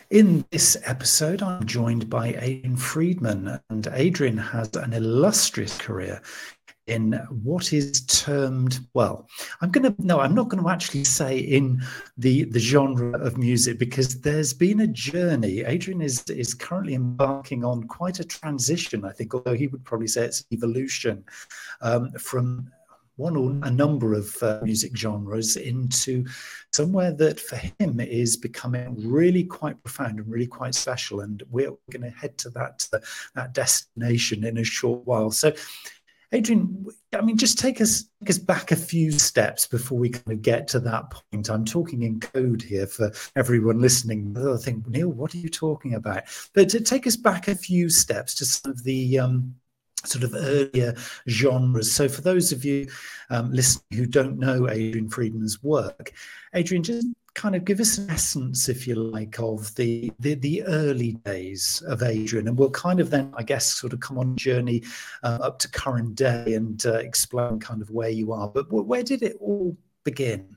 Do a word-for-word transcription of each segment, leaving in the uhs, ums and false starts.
In this episode, I'm joined by Adrian Friedman, and Adrian has an illustrious career in what is termed, well, I'm going to, no, I'm not going to actually say in the, the genre of music, because there's been a journey. Adrian is, is currently embarking on quite a transition, I think, although he would probably say it's evolution um, from one or a number of uh, music genres into somewhere that for him is becoming really quite profound and really quite special. And we're going to head to that, uh, that destination in a short while. So Adrian, I mean, just take us take us back a few steps before we kind of get to that point. I'm talking in code here for everyone listening. They'll think, Neil, what are you talking about? But to take us back a few steps to some of the um, sort of earlier genres. So for those of you um, listening who don't know Adrian Friedman's work, Adrian, just kind of give us an essence, if you like, of the, the the early days of Adrian, and we'll kind of then, I guess, sort of come on a journey uh, up to current day and uh, explain kind of where you are. But where did it all begin?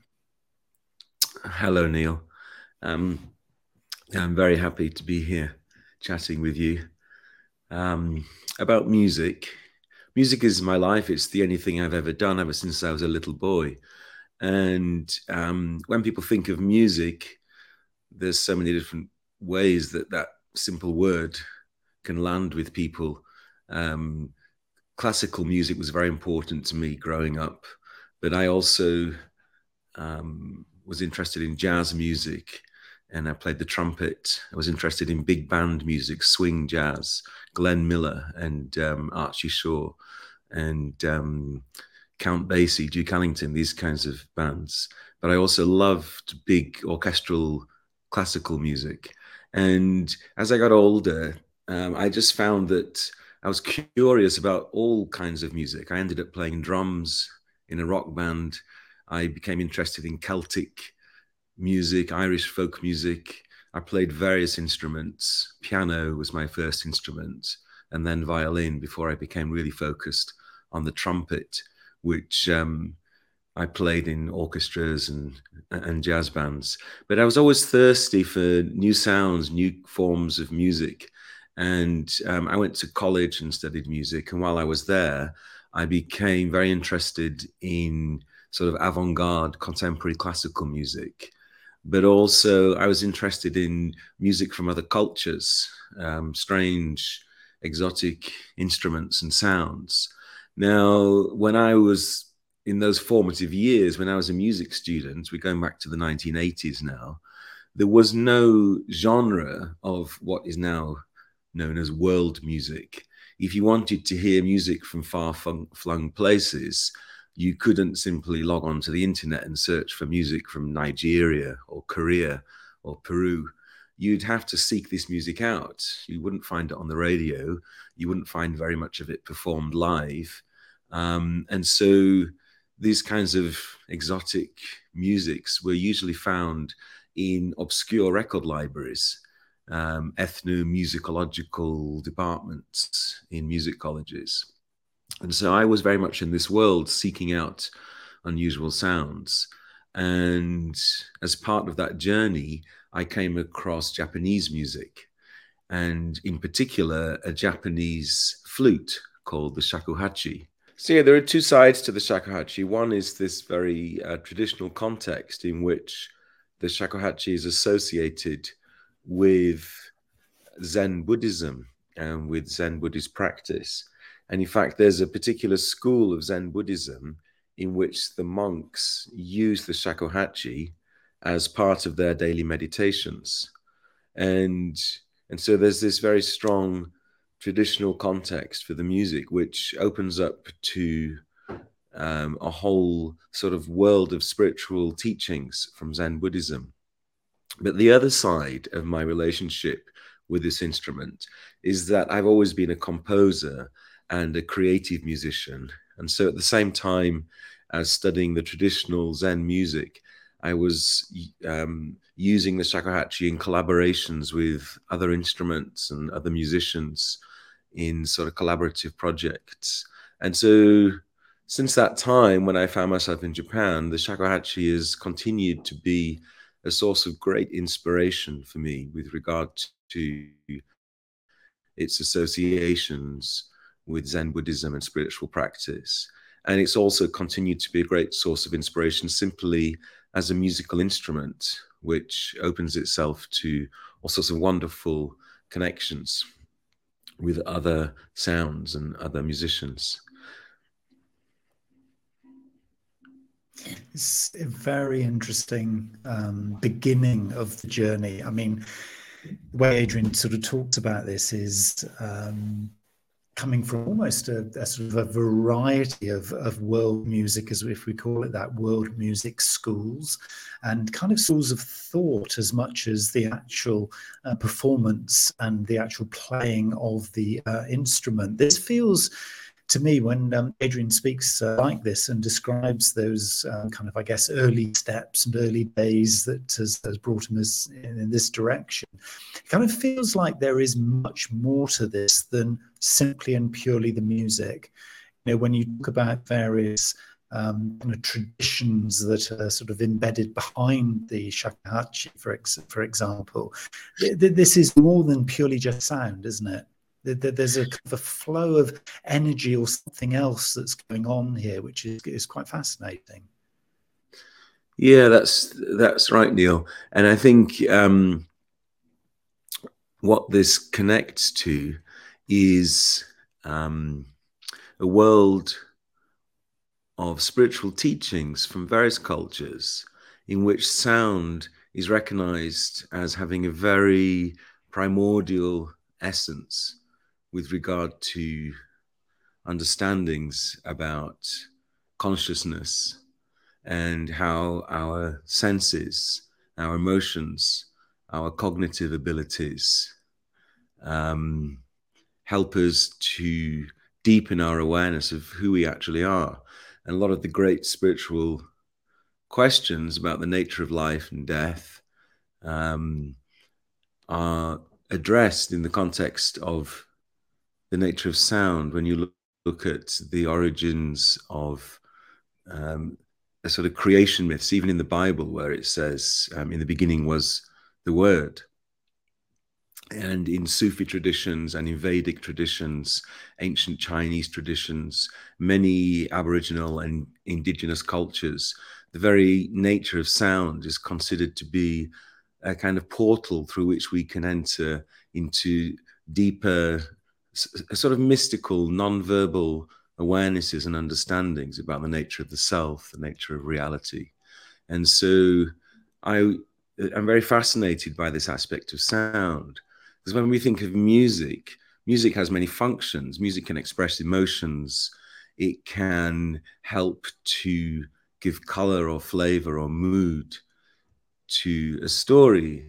Hello, Neil. Um, I'm very happy to be here chatting with you um, about music. Music is my life. It's the only thing I've ever done ever since I was a little boy. And um, when people think of music, there's so many different ways that that simple word can land with people. Um, classical music was very important to me growing up, but I also um, was interested in jazz music, and I played the trumpet. I was interested in big band music, swing jazz, Glenn Miller and um, Archie Shaw and um, Count Basie, Duke Ellington, these kinds of bands. But I also loved big orchestral classical music. And as I got older, um, I just found that I was curious about all kinds of music. I ended up playing drums in a rock band. I became interested in Celtic music, Irish folk music. I played various instruments. Piano was my first instrument, and then violin before I became really focused on the trumpet, which um, I played in orchestras and, and jazz bands. But I was always thirsty for new sounds, new forms of music. And um, I went to college and studied music. And while I was there, I became very interested in sort of avant-garde contemporary classical music. But also I was interested in music from other cultures, um, strange, exotic instruments and sounds. Now, when I was in those formative years, when I was a music student, we're going back to the nineteen eighties now, there was no genre of what is now known as world music. If you wanted to hear music from far-flung places, you couldn't simply log on to the internet and search for music from Nigeria or Korea or Peru. You'd have to seek this music out. You wouldn't find it on the radio. You wouldn't find very much of it performed live. Um, and so these kinds of exotic musics were usually found in obscure record libraries, um, ethnomusicological departments in music colleges. And so I was very much in this world seeking out unusual sounds. And as part of that journey, I came across Japanese music, and in particular, a Japanese flute called the shakuhachi. So yeah, there are two sides to the shakuhachi. One is this very uh, traditional context in which the shakuhachi is associated with Zen Buddhism and with Zen Buddhist practice. And in fact, there's a particular school of Zen Buddhism in which the monks use the shakuhachi as part of their daily meditations. And, and so there's this very strong traditional context for the music, which opens up to um, a whole sort of world of spiritual teachings from Zen Buddhism. But the other side of my relationship with this instrument is that I've always been a composer and a creative musician. And so at the same time as studying the traditional Zen music, I was um, using the shakuhachi in collaborations with other instruments and other musicians in sort of collaborative projects. And so since that time, when I found myself in Japan, the shakuhachi has continued to be a source of great inspiration for me with regard to its associations with Zen Buddhism and spiritual practice. And it's also continued to be a great source of inspiration simply as a musical instrument, which opens itself to all sorts of wonderful connections with other sounds and other musicians. It's a very interesting um, beginning of the journey. I mean, the way Adrian sort of talks about this is um, coming from almost a, a sort of a variety of, of world music, as if we call it that, world music schools, and kind of schools of thought as much as the actual uh, performance and the actual playing of the uh, instrument. This feels, to me, when um, Adrian speaks uh, like this and describes those um, kind of, I guess, early steps and early days that has, has brought him as, in, in this direction, it kind of feels like there is much more to this than simply and purely the music. You know, when you talk about various um, kind of traditions that are sort of embedded behind the shakuhachi, for ex for example, th th this is more than purely just sound, isn't it? There's a, kind of a flow of energy or something else that's going on here, which is, is quite fascinating. Yeah, that's that's right, Neil. And I think um, what this connects to is um, a world of spiritual teachings from various cultures in which sound is recognized as having a very primordial essence with regard to understandings about consciousness and how our senses, our emotions, our cognitive abilities um, help us to deepen our awareness of who we actually are. And a lot of the great spiritual questions about the nature of life and death um, are addressed in the context of the nature of sound. When you look, look at the origins of um, a sort of creation myths, even in the Bible, where it says um, in the beginning was the Word. And in Sufi traditions and in Vedic traditions, ancient Chinese traditions, many Aboriginal and indigenous cultures, the very nature of sound is considered to be a kind of portal through which we can enter into deeper, sort of mystical, non-verbal awarenesses and understandings about the nature of the self, the nature of reality. And so I, I'm very fascinated by this aspect of sound. Because when we think of music, music has many functions. Music can express emotions. It can help to give color or flavor or mood to a story,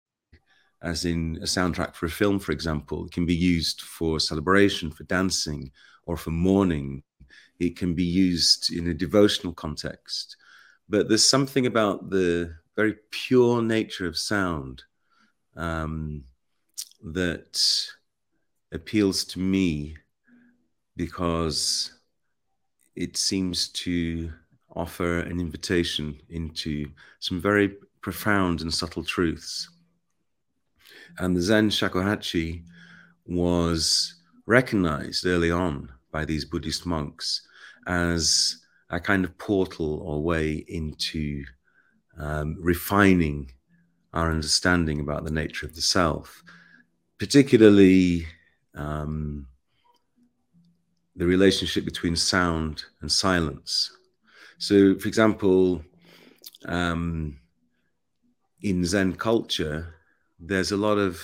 as in a soundtrack for a film, for example. It can be used for celebration, for dancing, or for mourning. It can be used in a devotional context. But there's something about the very pure nature of sound um, that appeals to me, because it seems to offer an invitation into some very profound and subtle truths. And the Zen shakuhachi was recognized early on by these Buddhist monks as a kind of portal or way into um, refining our understanding about the nature of the self, particularly um, the relationship between sound and silence. So, for example, um, in Zen culture, there's a lot of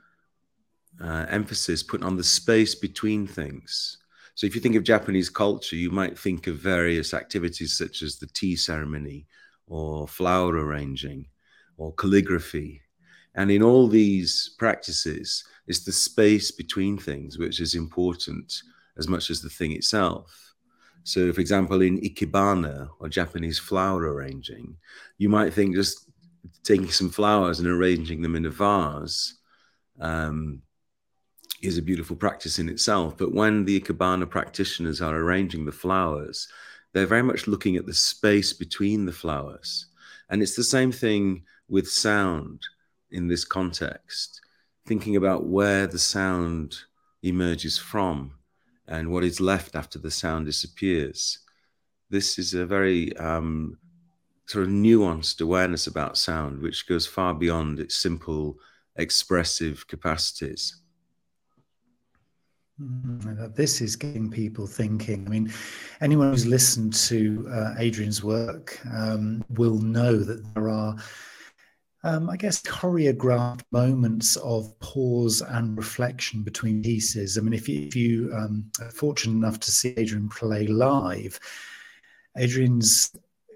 uh, emphasis put on the space between things. So if you think of Japanese culture, you might think of various activities such as the tea ceremony or flower arranging or calligraphy. And in all these practices, it's the space between things which is important as much as the thing itself. So, for example, in ikebana, or Japanese flower arranging, you might think just taking some flowers and arranging them in a vase um, is a beautiful practice in itself. But when the ikebana practitioners are arranging the flowers, they're very much looking at the space between the flowers. And it's the same thing with sound in this context, thinking about where the sound emerges from and what is left after the sound disappears. This is a very um, sort of nuanced awareness about sound, which goes far beyond its simple expressive capacities. Mm, this is getting people thinking. I mean, anyone who's listened to uh, Adrian's work um, will know that there are, um, I guess, choreographed moments of pause and reflection between pieces. I mean, if you, if you um, are fortunate enough to see Adrian play live, Adrian's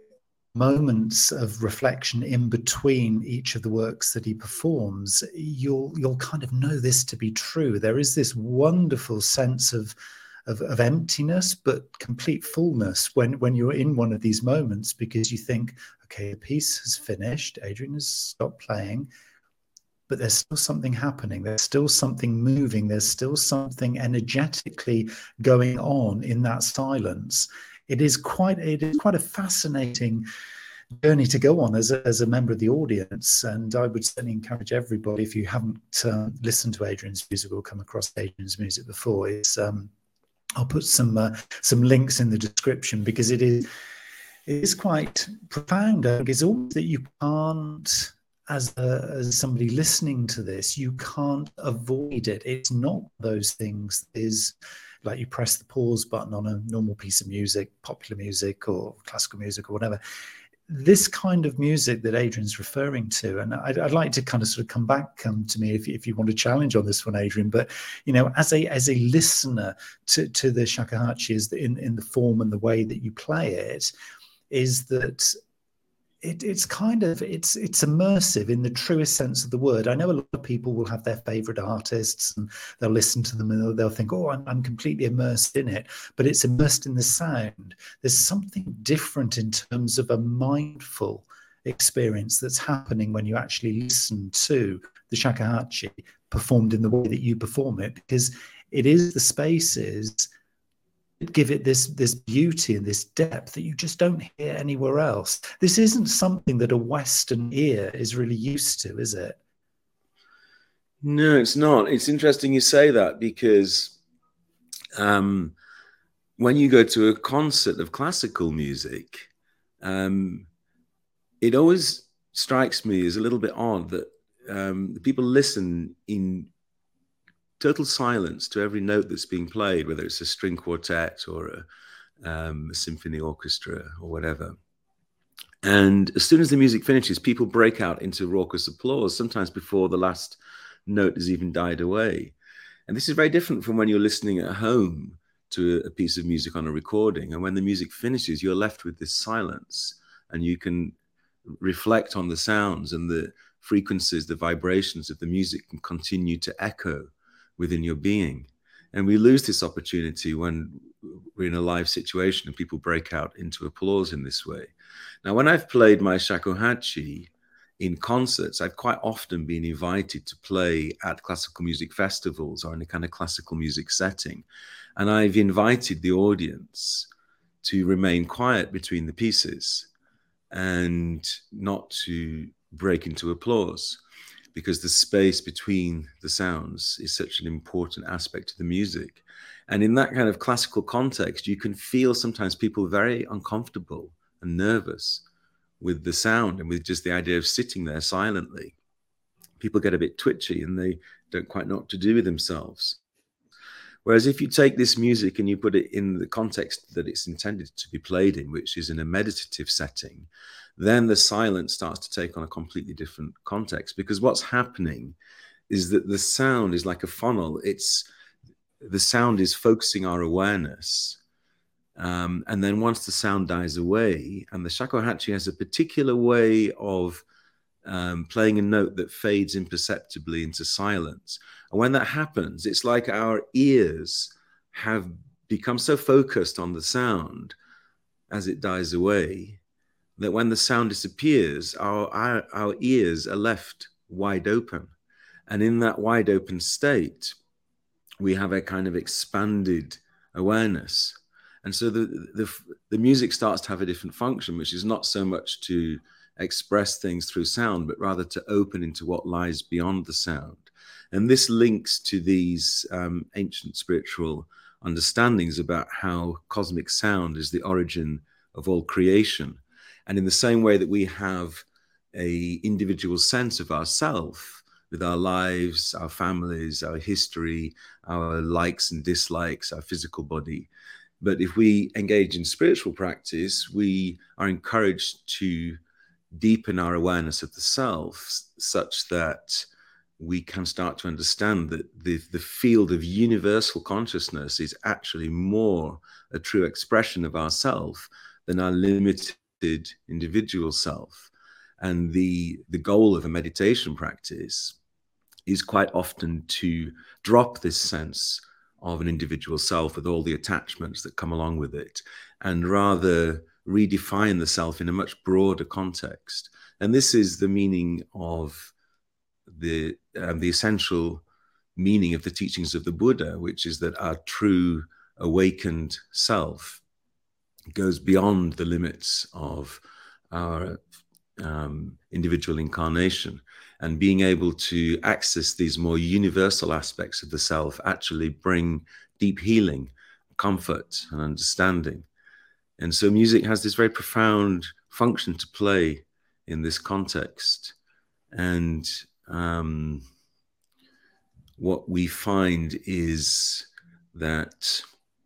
moments of reflection in between each of the works that he performs, you'll you'll kind of know this to be true. There is this wonderful sense of of, of emptiness, but complete fullness when when you're in one of these moments, because you think, okay, the piece has finished, Adrian has stopped playing, but there's still something happening. There's still something moving. There's still something energetically going on in that silence. It is quite, it is quite a fascinating journey to go on as a, as a member of the audience. And I would certainly encourage everybody, if you haven't uh, listened to Adrian's music or come across Adrian's music before, is um, I'll put some uh, some links in the description, because it is it is quite profound. It's almost that you can't, as a, as somebody listening to this, you can't avoid it. It's not those things is like you press the pause button on a normal piece of music, popular music or classical music or whatever. This kind of music that Adrian's referring to, and I'd, I'd like to kind of sort of come back um, to me if, if you want to challenge on this one, Adrian. But you know, as a as a listener to to the shakuhachi, is in in the form and the way that you play it, is that It, it's kind of, it's it's immersive in the truest sense of the word. I know a lot of people will have their favorite artists and they'll listen to them and they'll, they'll think, oh, I'm, I'm completely immersed in it, but it's immersed in the sound. There's something different in terms of a mindful experience that's happening when you actually listen to the shakuhachi performed in the way that you perform it, because it is the spaces give it this this beauty and this depth that you just don't hear anywhere else. This isn't something that a Western ear is really used to, is it? No, it's not. It's interesting you say that, because um, when you go to a concert of classical music, um, it always strikes me as a little bit odd that um, the people listen in total silence to every note that's being played, whether it's a string quartet or a, um, a symphony orchestra or whatever. And as soon as the music finishes, people break out into raucous applause, sometimes before the last note has even died away. And this is very different from when you're listening at home to a piece of music on a recording. And when the music finishes, you're left with this silence, and you can reflect on the sounds, and the frequencies, the vibrations of the music can continue to echo within your being. And we lose this opportunity when we're in a live situation and people break out into applause in this way. Now, when I've played my shakuhachi in concerts, I've quite often been invited to play at classical music festivals or in a kind of classical music setting. And I've invited the audience to remain quiet between the pieces and not to break into applause, because the space between the sounds is such an important aspect of the music. And in that kind of classical context, you can feel sometimes people very uncomfortable and nervous with the sound and with just the idea of sitting there silently. People get a bit twitchy and they don't quite know what to do with themselves. Whereas if you take this music and you put it in the context that it's intended to be played in, which is in a meditative setting, then the silence starts to take on a completely different context, because what's happening is that the sound is like a funnel. It's the sound is focusing our awareness. Um, and then once the sound dies away, and the shakuhachi has a particular way of um, playing a note that fades imperceptibly into silence. And when that happens, it's like our ears have become so focused on the sound as it dies away, that when the sound disappears, our, our, our ears are left wide open. And in that wide open state, we have a kind of expanded awareness. And so the, the, the music starts to have a different function, which is not so much to express things through sound, but rather to open into what lies beyond the sound. And this links to these um, ancient spiritual understandings about how cosmic sound is the origin of all creation. And in the same way that we have a individual sense of ourself with our lives, our families, our history, our likes and dislikes, our physical body. But if we engage in spiritual practice, we are encouraged to deepen our awareness of the self such that we can start to understand that the, the field of universal consciousness is actually more a true expression of ourself than our limited individual self. And the, the goal of a meditation practice is quite often to drop this sense of an individual self with all the attachments that come along with it, and rather redefine the self in a much broader context. And this is the meaning of the, um, the essential meaning of the teachings of the Buddha, which is that our true awakened self goes beyond the limits of our um, individual incarnation, and being able to access these more universal aspects of the self actually bring deep healing, comfort, and understanding. And so music has this very profound function to play in this context. And um, what we find is that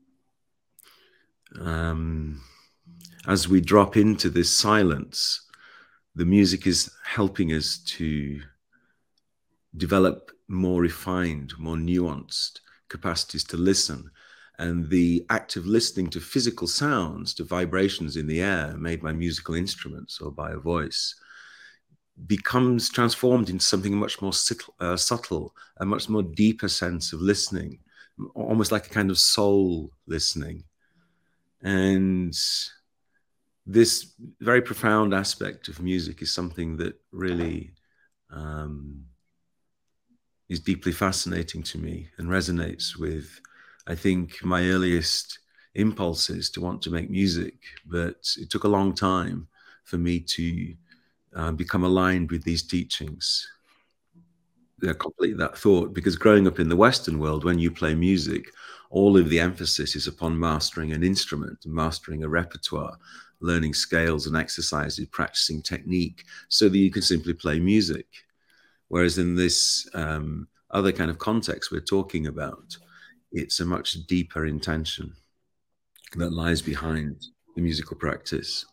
um, as we drop into this silence, the music is helping us to develop more refined, more nuanced capacities to listen. And the act of listening to physical sounds, to vibrations in the air made by musical instruments or by a voice, becomes transformed into something much more subtle, uh, subtle, a much more deeper sense of listening, almost like a kind of soul listening. And this very profound aspect of music is something that really um, is deeply fascinating to me and resonates with, I think, my earliest impulses to want to make music. But it took a long time for me to uh, become aligned with these teachings. Uh, complete that thought, because growing up in the Western world, when you play music, all of the emphasis is upon mastering an instrument, mastering a repertoire, learning scales and exercises, practicing technique, so that you can simply play music. Whereas in this um, other kind of context we're talking about, it's a much deeper intention that lies behind the musical practice.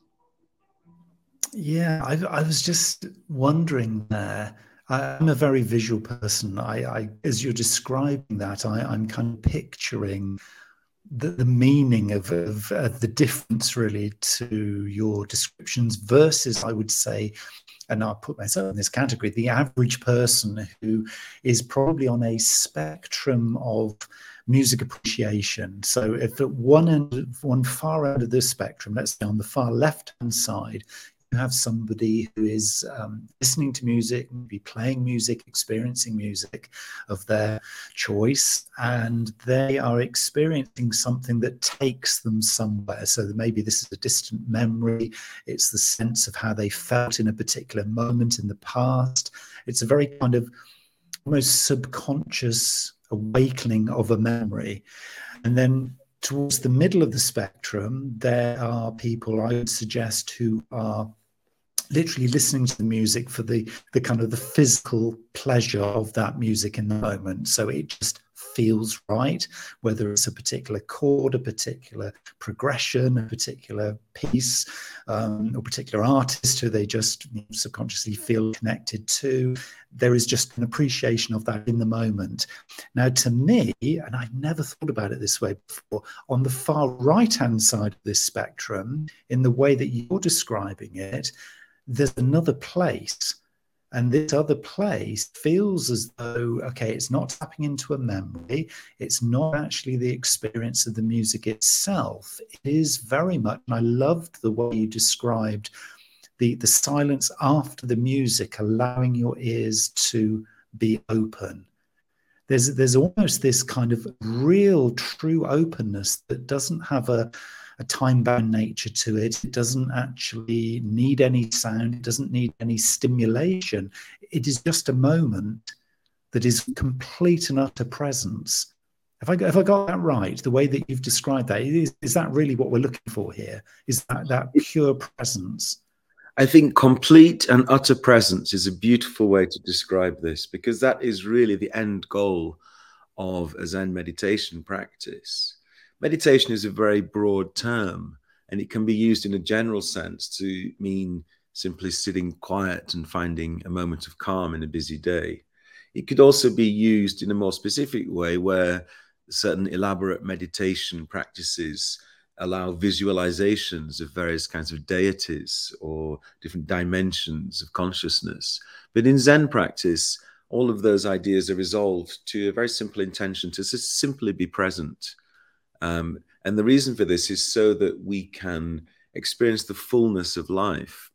Yeah, I, I was just wondering there. I'm a very visual person. I, I as you're describing that, I, I'm kind of picturing the, the meaning of, of, of the difference really to your descriptions versus, I would say, and I'll put myself in this category, the average person who is probably on a spectrum of music appreciation. So if at one end, one far end of the spectrum, let's say on the far left-hand side, you have somebody who is um, listening to music, maybe playing music, experiencing music of their choice, and they are experiencing something that takes them somewhere. So maybe this is a distant memory. It's the sense of how they felt in a particular moment in the past. It's a very kind of almost subconscious awakening of a memory. And then towards the middle of the spectrum, there are people, I would suggest, who are literally listening to the music for the the kind of the physical pleasure of that music in the moment. So it just feels right, whether it's a particular chord, a particular progression, a particular piece, um, or particular artist who they just you know, subconsciously feel connected to. There is just an appreciation of that in the moment. Now, to me, and I've never thought about it this way before, on the far right-hand side of this spectrum, in the way that you're describing it, there's another place, and this other place feels as though, okay, it's not tapping into a memory, it's not actually the experience of the music itself. It is very much, and I loved the way you described the, the silence after the music, allowing your ears to be open. There's, there's almost this kind of real, true openness that doesn't have a, a time-bound nature to it. It doesn't actually need any sound. It doesn't need any stimulation. It is just a moment that is complete and utter presence. Have I got, have I got that right? The way that you've described that, is, is that really what we're looking for here? Is that that pure presence? I think complete and utter presence is a beautiful way to describe this, because that is really the end goal of a Zen meditation practice. Meditation is a very broad term, and it can be used in a general sense to mean simply sitting quiet and finding a moment of calm in a busy day. It could also be used in a more specific way, where certain elaborate meditation practices allow visualizations of various kinds of deities or different dimensions of consciousness. But in Zen practice, all of those ideas are resolved to a very simple intention to just simply be present. Um, and the reason for this is so that we can experience the fullness of life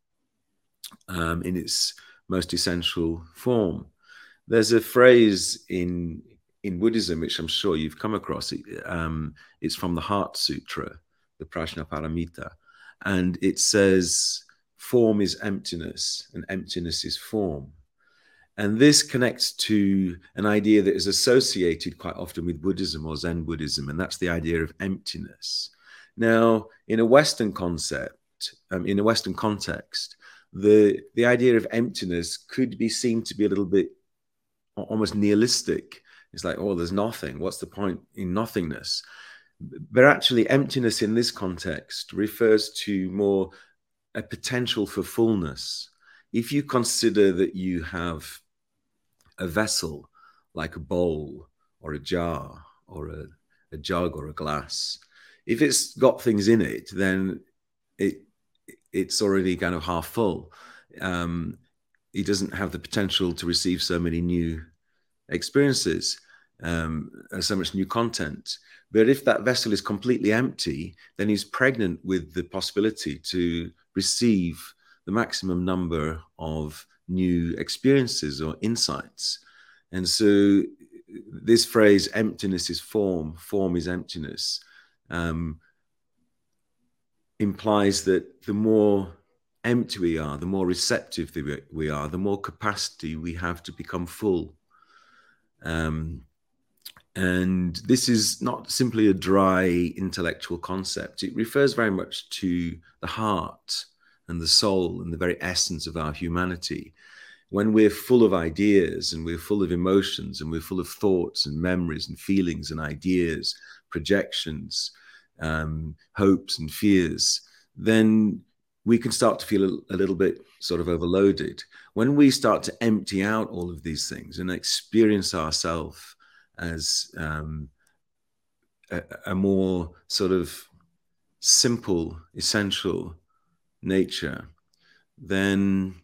um, in its most essential form. There's a phrase in in Buddhism, which I'm sure you've come across. Um, it's from the Heart Sutra, the Prajnaparamita, and it says, form is emptiness and emptiness is form. And this connects to an idea that is associated quite often with Buddhism or Zen Buddhism, and that's the idea of emptiness. Now, in a Western concept, um, in a Western context, the, the idea of emptiness could be seen to be a little bit almost nihilistic. It's like, oh, there's nothing. What's the point in nothingness? But actually, emptiness in this context refers to more a potential for fullness. If you consider that you have a vessel, like a bowl or a jar or a, a jug or a glass, if it's got things in it, then it it's already kind of half full. Um, it doesn't have the potential to receive so many new experiences, um, so much new content. But if that vessel is completely empty, then he's pregnant with the possibility to receive the maximum number of new experiences or insights. And so this phrase, emptiness is form, form is emptiness, um, implies that the more empty we are, the more receptive we are, the more capacity we have to become full. Um, and this is not simply a dry intellectual concept. It refers very much to the heart and the soul and the very essence of our humanity. When we're full of ideas and we're full of emotions and we're full of thoughts and memories and feelings and ideas, projections, um, hopes and fears, then we can start to feel a, a little bit sort of overloaded. When we start to empty out all of these things and experience ourselves as um, a, a more sort of simple, essential nature, then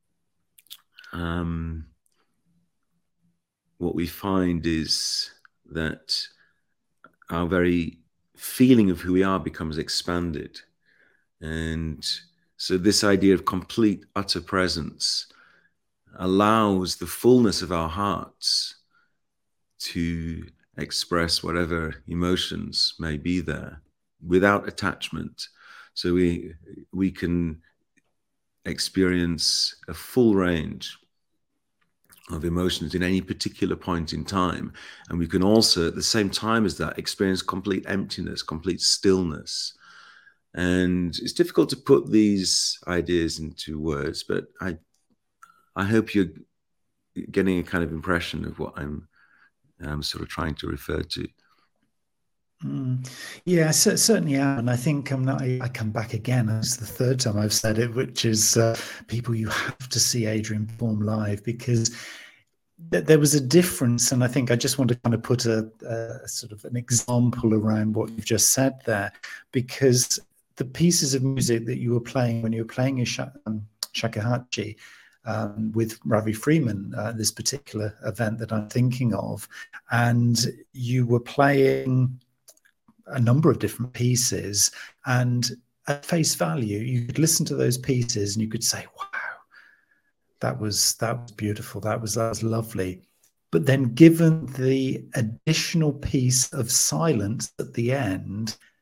um, what we find is that our very feeling of who we are becomes expanded. And so this idea of complete, utter presence allows the fullness of our hearts to express whatever emotions may be there without attachment. So we, we can experience a full range of emotions in any particular point in time. And we can also, at the same time as that, experience complete emptiness, complete stillness. And it's difficult to put these ideas into words, but I, I hope you're getting a kind of impression of what I'm, I'm sort of trying to refer to. Mm. Yeah, so, certainly am. And I think um, I, I come back again. It's the third time I've said it, which is uh, people, you have to see Adrian perform live, because th there was a difference. And I think I just want to kind of put a, a sort of an example around what you've just said there, because the pieces of music that you were playing when you were playing your sh um, shakuhachi um, with Ravi Freeman, uh, this particular event that I'm thinking of, and you were playing a number of different pieces, and at face value, you could listen to those pieces and you could say, wow, that was, that was beautiful. That was, that was lovely. But then given the additional piece of silence at the end,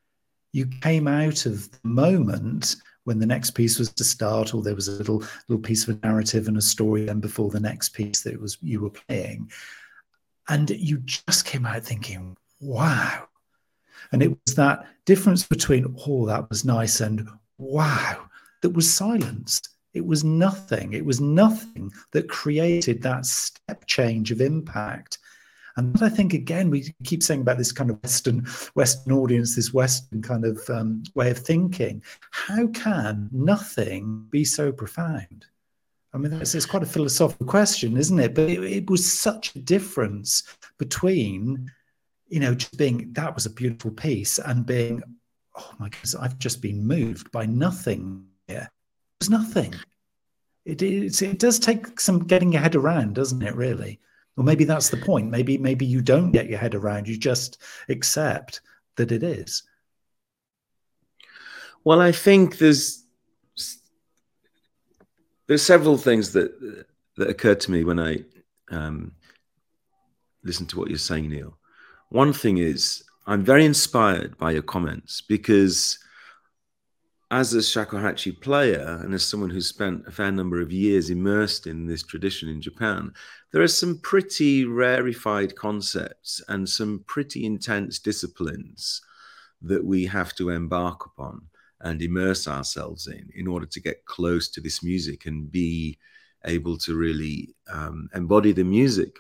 You came out of the moment when the next piece was to start, or there was a little little piece of a narrative and a story then before the next piece that it was you were playing, and you just came out thinking, wow. And it was that difference between, oh, that was nice, and wow, that was silenced. It was nothing. It was nothing that created that step change of impact. And I think, again, we keep saying about this kind of Western Western audience, this Western kind of um, way of thinking. How can nothing be so profound? I mean, that's, it's quite a philosophical question, isn't it? But it, it was such a difference between, you know, just being, that was a beautiful piece, and being, oh my goodness, I've just been moved by nothing here. It was nothing. It, it, it does take some getting your head around, doesn't it, really? Or maybe that's the point. Maybe maybe you don't get your head around. You just accept that it is. Well, I think there's there's several things that that occurred to me when I um, listened to what you're saying, Neil. One thing is, I'm very inspired by your comments, because as a shakuhachi player and as someone who's spent a fair number of years immersed in this tradition in Japan, there are some pretty rarefied concepts and some pretty intense disciplines that we have to embark upon and immerse ourselves in in order to get close to this music and be able to really um, embody the music.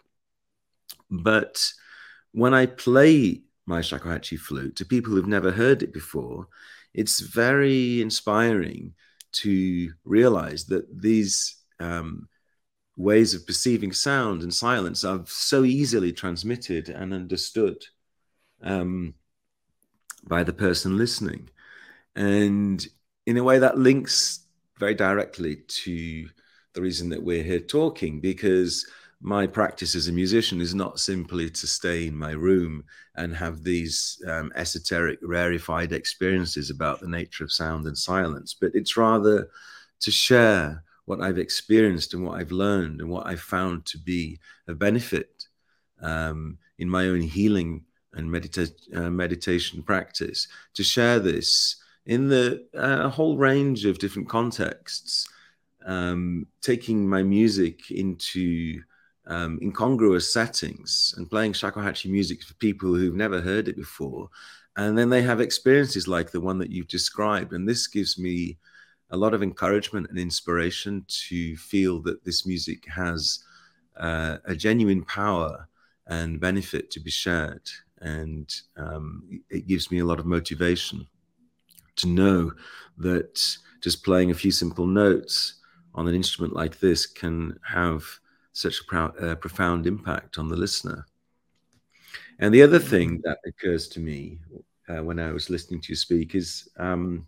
But when I play my shakuhachi flute to people who've never heard it before, it's very inspiring to realize that these um, ways of perceiving sound and silence are so easily transmitted and understood um, by the person listening. And in a way that links very directly to the reason that we're here talking, because my practice as a musician is not simply to stay in my room and have these um, esoteric, rarefied experiences about the nature of sound and silence, but it's rather to share what I've experienced and what I've learned and what I've found to be a benefit um, in my own healing and medita uh, meditation practice, to share this in the uh, whole range of different contexts, um, taking my music into Um, incongruous settings and playing shakuhachi music for people who've never heard it before. And then they have experiences like the one that you've described. And this gives me a lot of encouragement and inspiration to feel that this music has uh, a genuine power and benefit to be shared. And um, it gives me a lot of motivation to know that just playing a few simple notes on an instrument like this can have such a proud, uh, profound impact on the listener. And the other thing that occurs to me uh, when I was listening to you speak is um,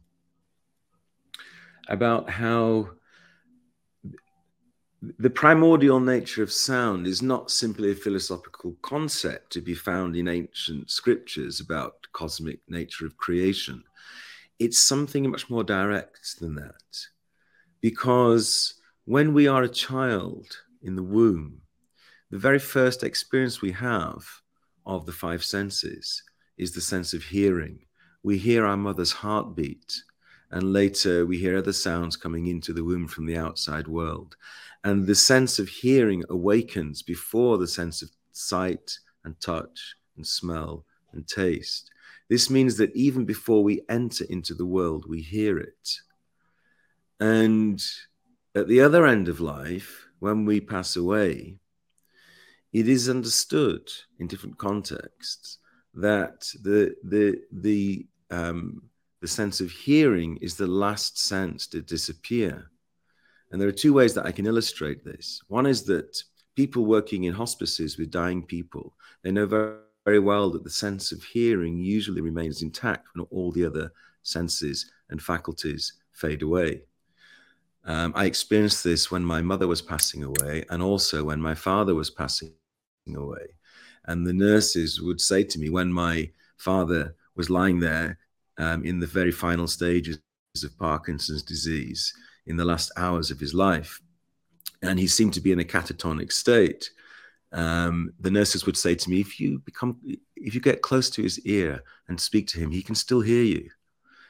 about how the primordial nature of sound is not simply a philosophical concept to be found in ancient scriptures about cosmic nature of creation. It's something much more direct than that. Because when we are a child in the womb, the very first experience we have of the five senses is the sense of hearing. We hear our mother's heartbeat, and later we hear other sounds coming into the womb from the outside world. And the sense of hearing awakens before the sense of sight and touch and smell and taste. This means that even before we enter into the world, we hear it. And at the other end of life, when we pass away, it is understood in different contexts that the the the um, the sense of hearing is the last sense to disappear. And there are two ways that I can illustrate this. One is that people working in hospices with dying people, they know very, very well that the sense of hearing usually remains intact when all the other senses and faculties fade away. Um, I experienced this when my mother was passing away, and also when my father was passing away. And the nurses would say to me when my father was lying there um, in the very final stages of Parkinson's disease, in the last hours of his life, and he seemed to be in a catatonic state, um, the nurses would say to me, if you become, if you get close to his ear and speak to him, he can still hear you.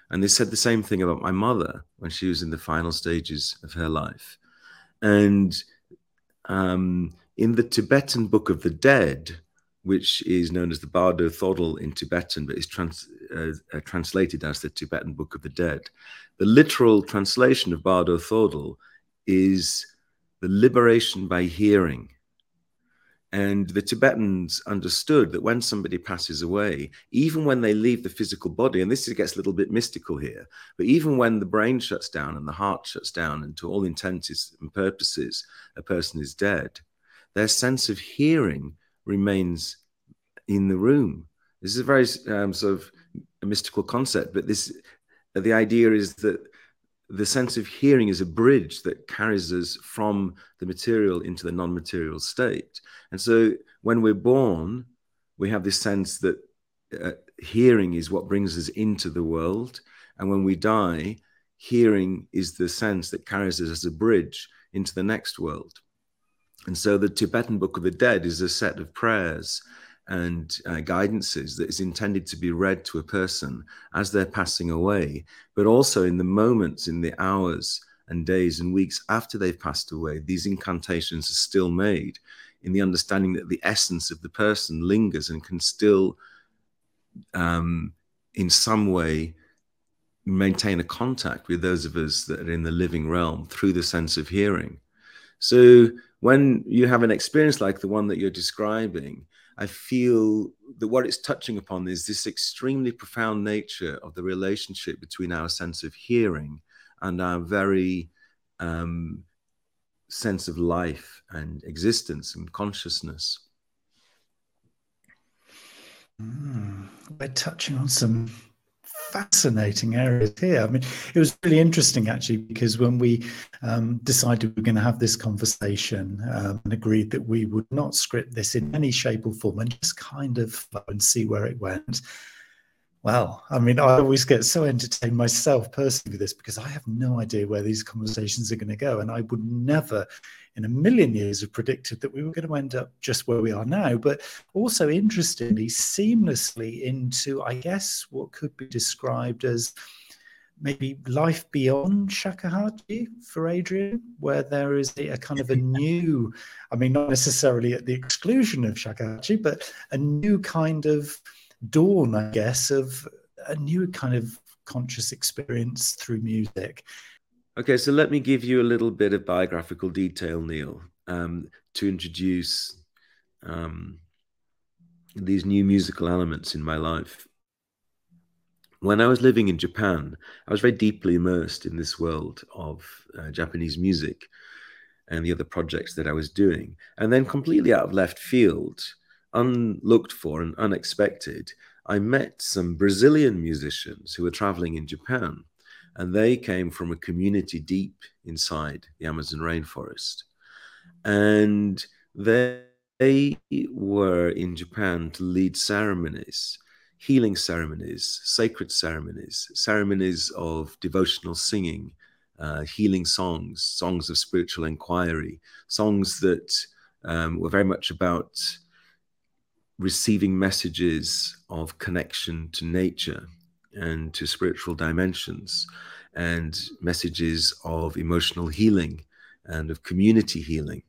And they said the same thing about my mother when she was in the final stages of her life. And um, in the Tibetan Book of the Dead, which is known as the Bardo Thodol in Tibetan, but is trans, uh, uh, translated as the Tibetan Book of the Dead, the literal translation of Bardo Thodol is the liberation by hearing. And the Tibetans understood that when somebody passes away, even when they leave the physical body, and this gets a little bit mystical here, but even when the brain shuts down and the heart shuts down, and to all intents and purposes, a person is dead, their sense of hearing remains in the room. This is a very um, sort of a mystical concept, but this, the idea is that the sense of hearing is a bridge that carries us from the material into the non-material state. And so when we're born, we have this sense that uh, hearing is what brings us into the world. And when we die, hearing is the sense that carries us as a bridge into the next world. And so the Tibetan Book of the Dead is a set of prayers and uh, guidances that is intended to be read to a person as they're passing away, but also in the moments, in the hours and days and weeks after they've passed away. These incantations are still made in the understanding that the essence of the person lingers and can still, um, in some way, maintain a contact with those of us that are in the living realm through the sense of hearing. So when you have an experience like the one that you're describing, I feel that what it's touching upon is this extremely profound nature of the relationship between our sense of hearing and our very um, sense of life and existence and consciousness. Mm, we're touching on some fascinating areas here. I mean, it was really interesting actually, because when we um, decided we were going to have this conversation um, and agreed that we would not script this in any shape or form and just kind of flow and see where it went. Well, I mean, I always get so entertained myself personally with this because I have no idea where these conversations are going to go. And I would never in a million years have predicted that we were going to end up just where we are now, but also interestingly, seamlessly into, I guess, what could be described as maybe life beyond Shakuhachi for Adrian, where there is a, a kind of a new, I mean, not necessarily at the exclusion of Shakuhachi, but a new kind of dawn, I guess, of a new kind of conscious experience through music. Okay, so let me give you a little bit of biographical detail, Neil, um, to introduce um, these new musical elements in my life. When I was living in Japan, I was very deeply immersed in this world of uh, Japanese music and the other projects that I was doing. And then completely out of left field, unlooked for and unexpected, I met some Brazilian musicians who were traveling in Japan. And they came from a community deep inside the Amazon rainforest. And they, they were in Japan to lead ceremonies, healing ceremonies, sacred ceremonies, ceremonies of devotional singing, uh, healing songs, songs of spiritual inquiry, songs that um, were very much about receiving messages of connection to nature and to spiritual dimensions, and messages of emotional healing and of community healing.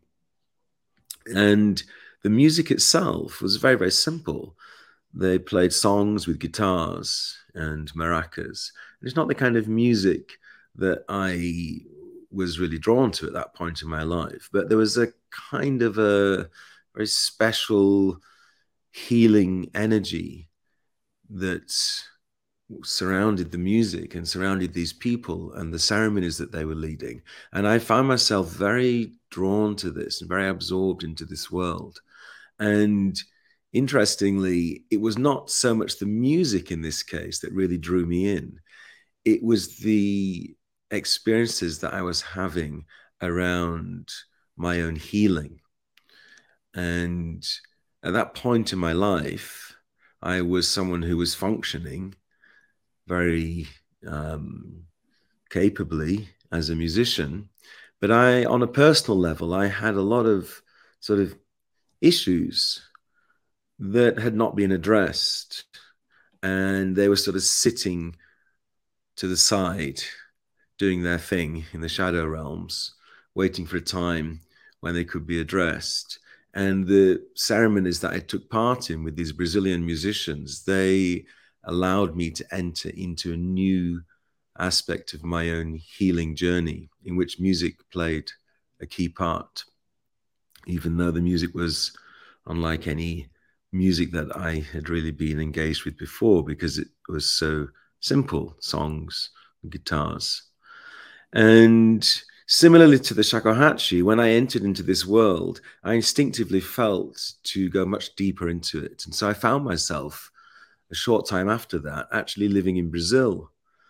And the music itself was very, very simple. They played songs with guitars and maracas. It's not the kind of music that I was really drawn to at that point in my life, but there was a kind of a very special healing energy that surrounded the music and surrounded these people and the ceremonies that they were leading. And I found myself very drawn to this and very absorbed into this world. And interestingly, it was not so much the music in this case that really drew me in. It was the experiences that I was having around my own healing. And at that point in my life, I was someone who was functioning very um, capably as a musician. But I, on a personal level, I had a lot of sort of issues that had not been addressed. And they were sort of sitting to the side, doing their thing in the shadow realms, waiting for a time when they could be addressed. And the ceremonies that I took part in with these Brazilian musicians, they allowed me to enter into a new aspect of my own healing journey, in which music played a key part, even though the music was unlike any music that I had really been engaged with before, because it was so simple, songs, guitars. And similarly to the shakuhachi, when I entered into this world, I instinctively felt to go much deeper into it. And so I found myself a short time after that actually living in Brazil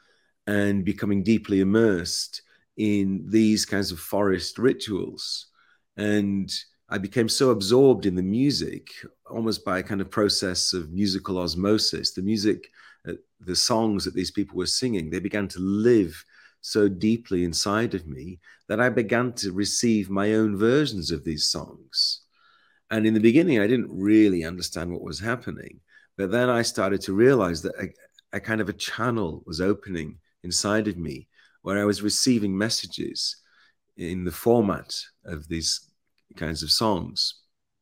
and becoming deeply immersed in these kinds of forest rituals. And I became so absorbed in the music, almost by a kind of process of musical osmosis. The music, uh, the songs that these people were singing, they began to live so deeply inside of me that I began to receive my own versions of these songs. And in the beginning, I didn't really understand what was happening. But then I started to realize that a, a kind of a channel was opening inside of me where I was receiving messages in the format of these kinds of songs.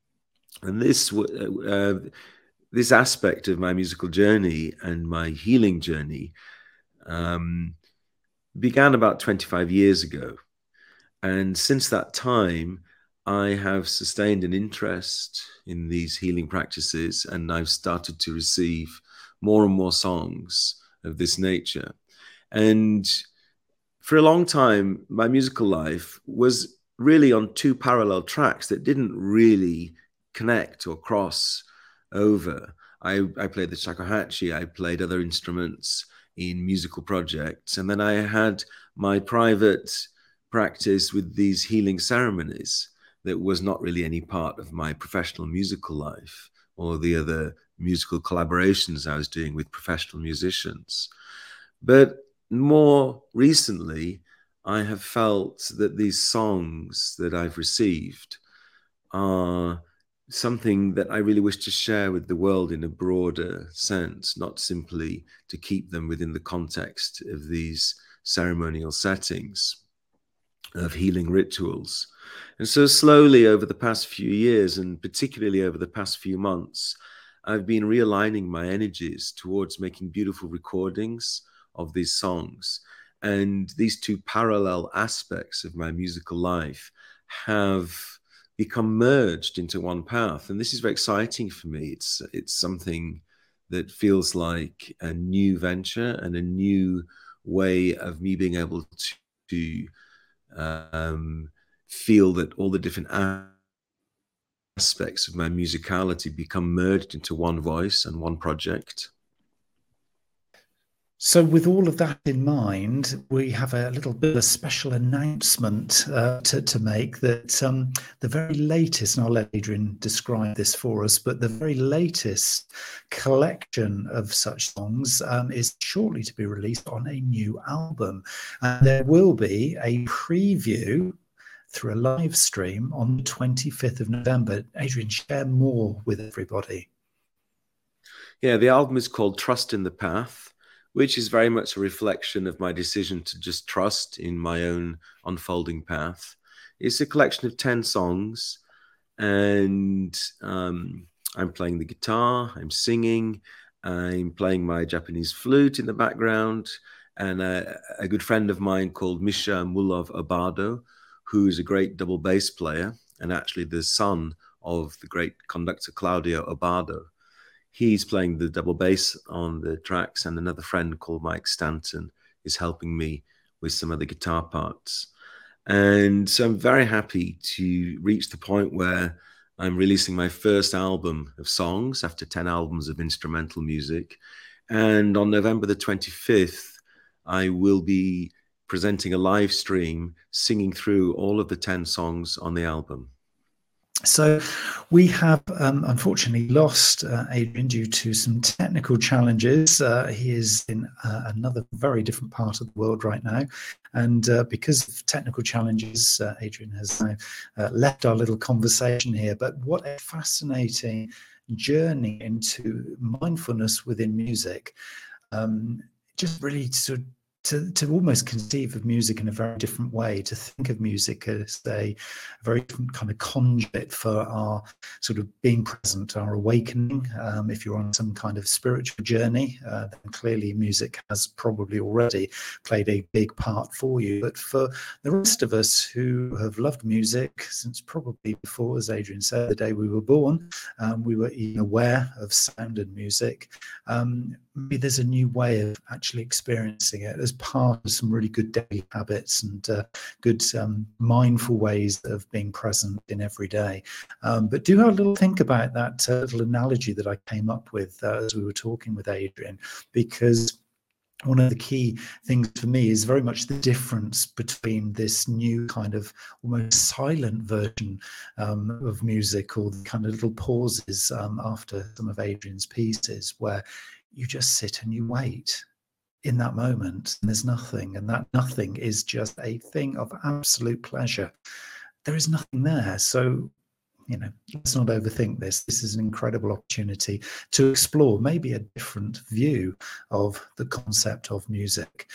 And this, uh, this aspect of my musical journey and my healing journey um, began about twenty-five years ago. And since that time, I have sustained an interest in these healing practices, and I've started to receive more and more songs of this nature. And for a long time, my musical life was really on two parallel tracks that didn't really connect or cross over. I, I played the shakuhachi, I played other instruments in musical projects, and then I had my private practice with these healing ceremonies that was not really any part of my professional musical life or the other musical collaborations I was doing with professional musicians. But more recently, I have felt that these songs that I've received are something that I really wish to share with the world in a broader sense, not simply to keep them within the context of these ceremonial settings of healing rituals. And so slowly over the past few years, and particularly over the past few months, I've been realigning my energies towards making beautiful recordings of these songs. And these two parallel aspects of my musical life have become merged into one path. And this is very exciting for me. It's, it's something that feels like a new venture and a new way of me being able to, to um, feel that all the different aspects of my musicality become merged into one voice and one project. So with all of that in mind, we have a little bit of a special announcement uh, to, to make that um, the very latest, and I'll let Adrian describe this for us, but the very latest collection of such songs um, is shortly to be released on a new album. And there will be a preview through a live stream on the twenty-fifth of November. Adrian, share more with everybody. Yeah, the album is called Trust in the Path, which is very much a reflection of my decision to just trust in my own unfolding path. It's a collection of ten songs, and um, I'm playing the guitar, I'm singing, I'm playing my Japanese flute in the background, and a, a good friend of mine called Misha Mulov Obado, who is a great double bass player, and actually the son of the great conductor Claudio Obado. He's playing the double bass on the tracks, and another friend called Mike Stanton is helping me with some of the guitar parts. And so I'm very happy to reach the point where I'm releasing my first album of songs after ten albums of instrumental music. And on November the twenty-fifth, I will be presenting a live stream singing through all of the ten songs on the album. So we have um, unfortunately lost uh, Adrian due to some technical challenges. Uh, he is in uh, another very different part of the world right now. And uh, because of technical challenges, uh, Adrian has now uh, left our little conversation here. But what a fascinating journey into mindfulness within music. Um, just really sort of to, to almost conceive of music in a very different way, to think of music as a, a very different kind of conduit for our sort of being present, our awakening. Um, if you're on some kind of spiritual journey, uh, then clearly music has probably already played a big part for you. But for the rest of us who have loved music since probably before, as Adrian said, the day we were born, um, we were even aware of sound and music. Um, maybe there's a new way of actually experiencing it as part of some really good daily habits and uh, good um, mindful ways of being present in every day. Um, but do have a little think about that uh, little analogy that I came up with uh, as we were talking with Adrian, because one of the key things for me is very much the difference between this new kind of almost silent version um, of music, or the kind of little pauses um, after some of Adrian's pieces, where you just sit and you wait in that moment, and there's nothing, and that nothing is just a thing of absolute pleasure. There is nothing there. So, you know, let's not overthink this. This is an incredible opportunity to explore maybe a different view of the concept of music.